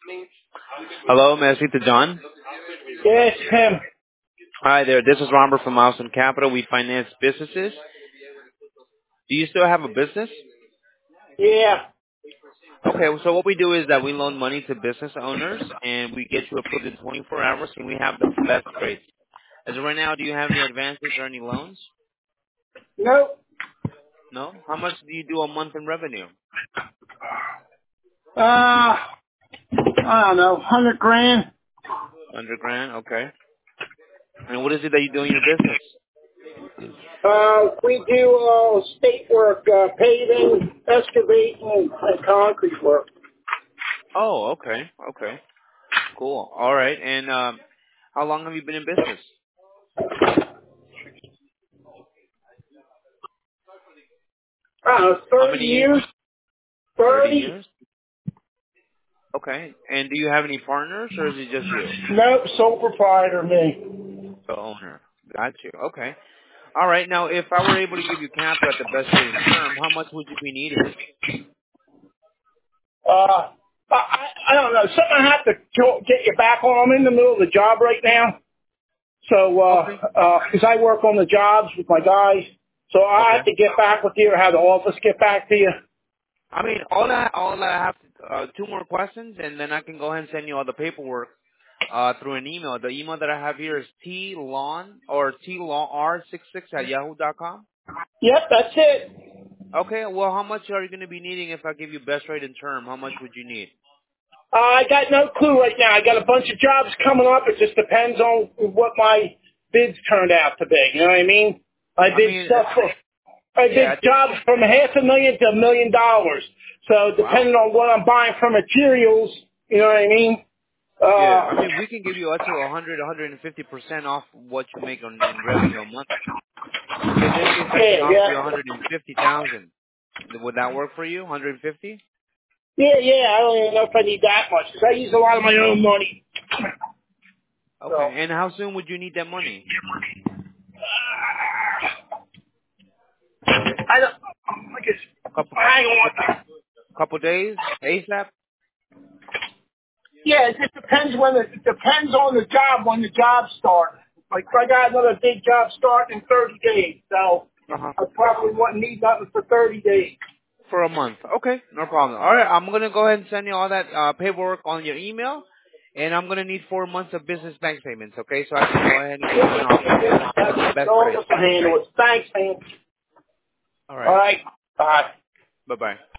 Hello, may I speak to John? Yes, him. Hi there, this is Robert from Milestone Capital. We finance businesses. Do you still have a business? Yeah. Okay, so what we do is that we loan money to business owners, and we get you approved in 24 hours, and we have the best rates. As of right now, do you have any advances or any loans? Nope. No? How much do you do a month in revenue? I don't know, 100 grand. 100 grand, okay. And what is it that you do in your business? We do state work, paving, excavating, and concrete work. Oh, okay, okay. Cool. All right, and how long have you been in business? 30 How many years? years. 30 30. years? Okay. And do you have any partners, or is it just you, Nope, sole proprietor me. the owner? Got you. Okay. All right. Now, if I were able to give you capital at the best rate in term, how much would you be needing? I don't know, something I have to get you back on. I'm in the middle of the job right now. So, Okay. 'cause I work on the jobs with my guys. So I Okay. have to get back with you or have the office get back to you. I mean, all I have two more questions, and then I can go ahead and send you all the paperwork through an email. The email that I have here is tlawr66 at yahoo.com. Yep, that's it. Okay. Well, how much are you going to be needing if I give you best rate in term? How much would you need? I got no clue right now. I got a bunch of jobs coming up. It just depends on what my bids turned out to be. You know what I mean? I I did mean, stuff for, I yeah, did I think. jobs from $500,000 to $1,000,000. So Wow. depending on what I'm buying for materials, you know what I mean? Yeah, I mean, we can give you up to 150% off what you make in revenue a month. So in this case, I can offer you Yeah. 150,000. Would that work for you? 150? Yeah. I don't even know if I need that much because I use a lot of my own money. Okay. So. And how soon would you need that money? I don't. I guess. Couple, Hang on. couple days? ASAP? Yeah, it just depends it depends on the job when the job starts. Like I got another big job starting in 30 days, so Uh-huh. I probably wouldn't need nothing for 30 days. For a month. Okay, no problem. All right, I'm going to go ahead and send you all that paperwork on your email. And I'm going to need 4 months of business bank statements, okay? So I can go ahead and get you an offer at the best So rate. just handle it. Thanks, man. All All right. right. Bye. Bye-bye.